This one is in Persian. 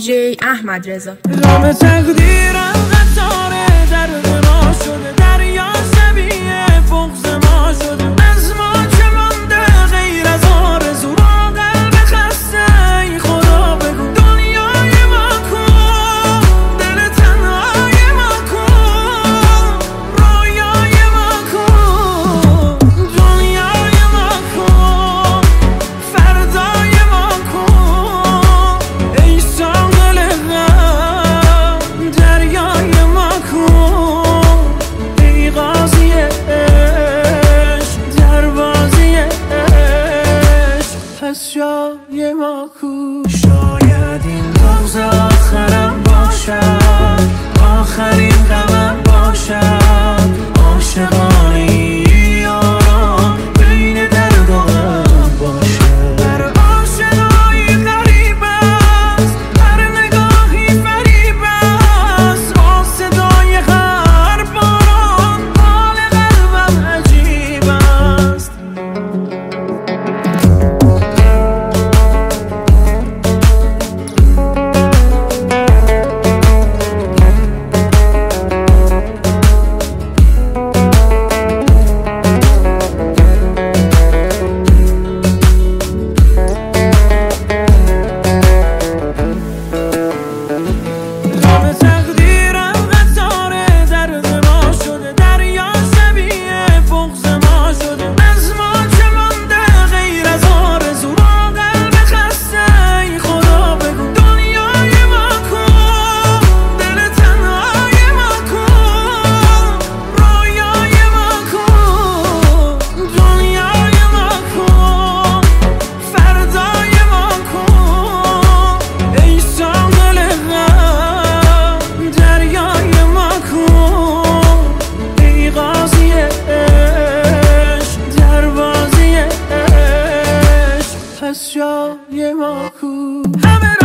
دیجی احمد رضا. رام تقدیرم قطاره درد ما شده، دریا شبیه بغض ما شده، از ما چه مانده غیر از آرزو، با قلب خسته ای خدا بگو دنیای ما کن، دل تنهای ما کن، رویای ما کن، دنیای ما کن، فردای ما کن، ای ساحل غم دریای ما کن، ای قاضی عشق دروازی عشق پس جای ما کن. شاید این روز آخرم باشد، آخرین غمم باشد، عاشقانه ای یاران بین درد و غم باشد. هر آشنایی غریب است، هر نگاهی فریب است، با صدای هر باران حال قلبم عجیب است. رام تقدیرم قطاره درد ما شده، دریا شبیه بغض ما شده، از ما چه مانده غیر از آرزو، با قلب خسته ای خدا بگو دنیای ما کن، دل تنهای ما کن، رویای ما کن، دنیای ما کن، فردای ما کن، ای ساحل غم دریای ما کن، ای قاضی عشق دروازی عشق پس جای ما کن. همه